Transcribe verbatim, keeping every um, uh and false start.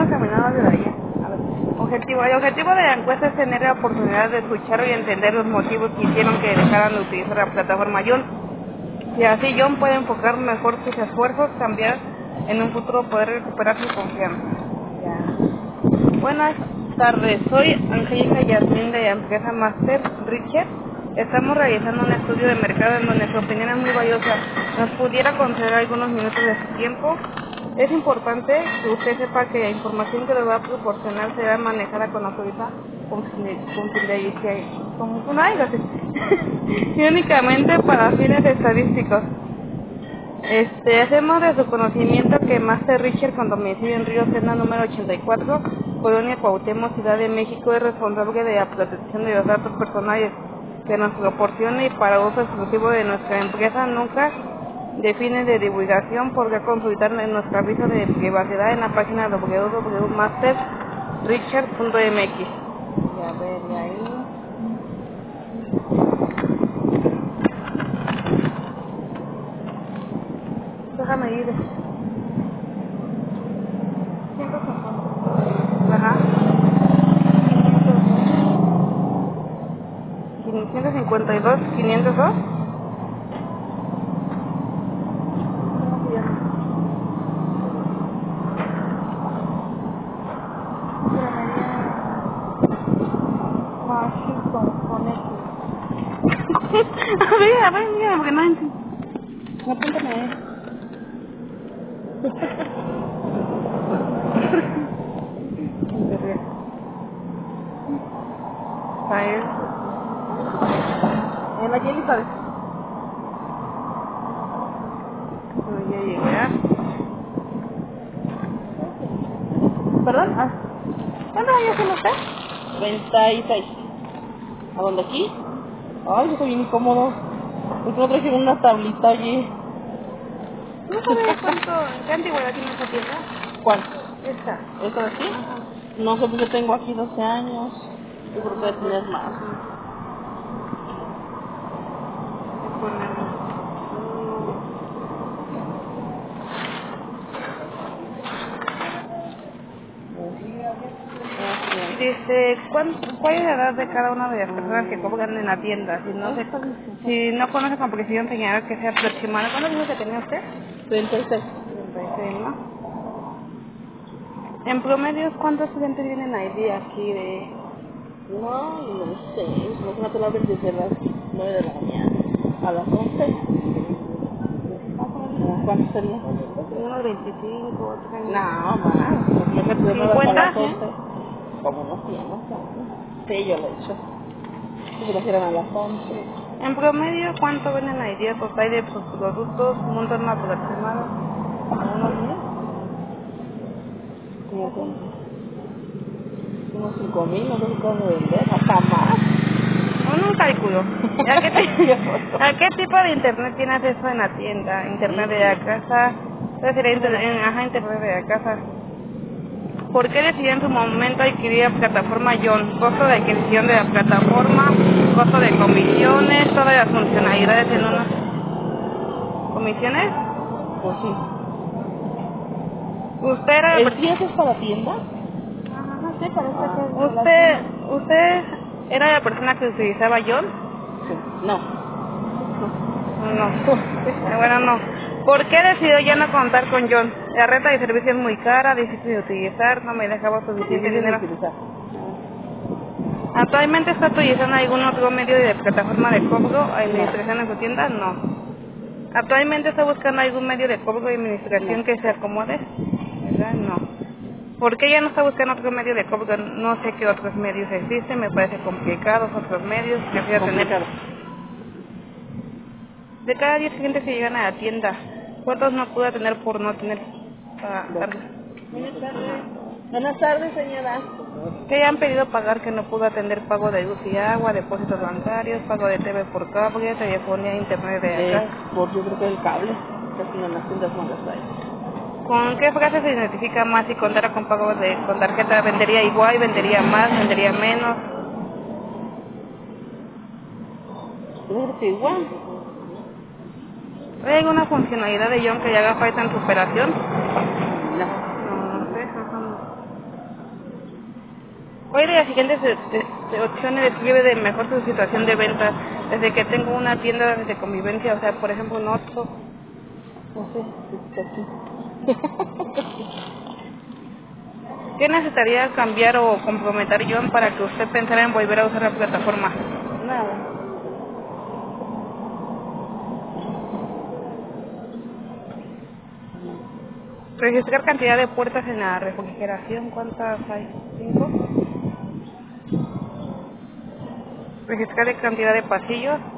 hemos caminado de ahí. A ver. Objetivo. El objetivo de la encuesta es tener la oportunidad de escuchar y entender los motivos que hicieron que dejaran de utilizar la plataforma John. Y así John puede enfocar mejor sus esfuerzos, cambiar en un futuro, poder recuperar su confianza. Ya. Buenas tardes, soy Angélica Yasmín de la empresa Master Richard. Estamos realizando un estudio de mercado en donde su opinión es muy valiosa. ¿Nos pudiera conceder algunos minutos de su tiempo? Es importante que usted sepa que la información que le va a proporcionar será manejada con autoridad confidencial y únicamente para fines estadísticos. Este, hacemos de su conocimiento que Master Richard, con domicilio en Río Sena número ochenta y cuatro, Colonia Cuauhtémoc, Ciudad de México, es responsable de la protección de los datos personales que nos proporciona y para uso exclusivo de nuestra empresa, nunca de fines de divulgación. Podrá consultar en nuestro aviso de privacidad en la página w w w punto master richard punto m x. Ya ver, y ahí. Déjame ir. ciento cincuenta. Ajá. ciento cincuenta y dos, quinientos dos. ¿Cómo se llama? Washington, Connecticut. A ver, a ver, mira, porque no entiendo. No, apúntame ahí. A él. En la Jelly, ¿sabes? Voy a llegar. ¿Perdón? Ah. ¿Cuántos años tiene usted? treinta y seis. ¿A dónde aquí? Ay, yo estoy bien incómodo. Porque no trajeron una tablita allí. ¿No sabes cuánto, qué antigüedad tiene esa tienda? ¿Cuál? Esta. ¿Esta de aquí? Ajá. No sé, pues yo tengo aquí doce años. Yo creo que debe tener más. Dice, ¿cuál, ¿cuál es la edad de cada una de las personas que cobran en la tienda? Si no, se, si no conoce con precisión, señalar que sea aproximada. ¿Cuántos años que tenía usted? treinta y seis. treinta y seis, ¿no? En promedio, ¿cuántos estudiantes vienen al día aquí de...? No, no sé. Imagínate la abren desde las nueve de la mañana a las once. ¿Cuántos serían? Unos veinticinco, otros No, más. Imagínate de nueve a las once. Como unos cien, no sé. Sí, yo lo he hecho. Si lo hicieran a las once. En promedio, ¿cuánto venden al día total de sus productos? ¿Montan aproximados? ¿Unos diez? Como con unos cinco mil, no sé si pueden vender, hasta más. Bueno, un cálculo. ¿A qué, te- ¿A qué tipo de internet tiene acceso en la tienda? ¿Internet de la casa? ¿Cuál sería internet, en, ajá, internet de la casa? ¿Por qué decidió en su momento adquirir la plataforma John? Costo de adquisición de la plataforma, costo de comisiones, todas las funcionalidades en una... ¿Comisiones? Pues sí. ¿Usted era... ¿El diez es para tienda? Ajá, sí, parece que es de ¿Usted, ¿Usted era la persona que utilizaba John? Sí. No. No. Bueno, no. ¿Por qué decidió ya no contar con John? La renta de servicio es muy cara, difícil de utilizar, no me dejaba suficiente Difícil de dinero. utilizar. ¿Actualmente está utilizando algún otro medio de plataforma de cobro o administración en su tienda? No. ¿Actualmente está buscando algún medio de cobro y administración No. que se acomode? ¿Verdad? No. ¿Por qué ya no está buscando otro medio de cobro? No sé qué otros medios existen, me parece complicados otros medios. Prefiero tener... De cada diez clientes que llegan a la tienda, ¿cuántos no pude tener por no tener para pagar? Buenas tardes. Buenas tardes, señora. ¿Qué han pedido pagar que no pudo atender pago de luz y agua, depósitos bancarios, pago de T V por cable, telefonía, internet de Eh, acá? por yo creo que el cable. Casi en las tiendas no las hay. ¿Con qué frase se identifica más si contara con pago de, con tarjeta? ¿Vendería igual, vendería más, vendería menos? Creo que igual. ¿Hay alguna funcionalidad de John que le haga falta en su operación? No. No, no sé. Ajá. ¿Cuál de las siguientes de- de- de opciones describe de mejor su situación de venta? Desde que tengo una tienda de convivencia, o sea, por ejemplo, un Oxxo. No sé, sí, sí. ¿Qué necesitaría cambiar o comprometer yo para que usted pensara en volver a usar la plataforma? Nada. Registrar cantidad de puertas en la refrigeración, ¿cuántas hay? ¿Cinco? Registrar de cantidad de pasillos.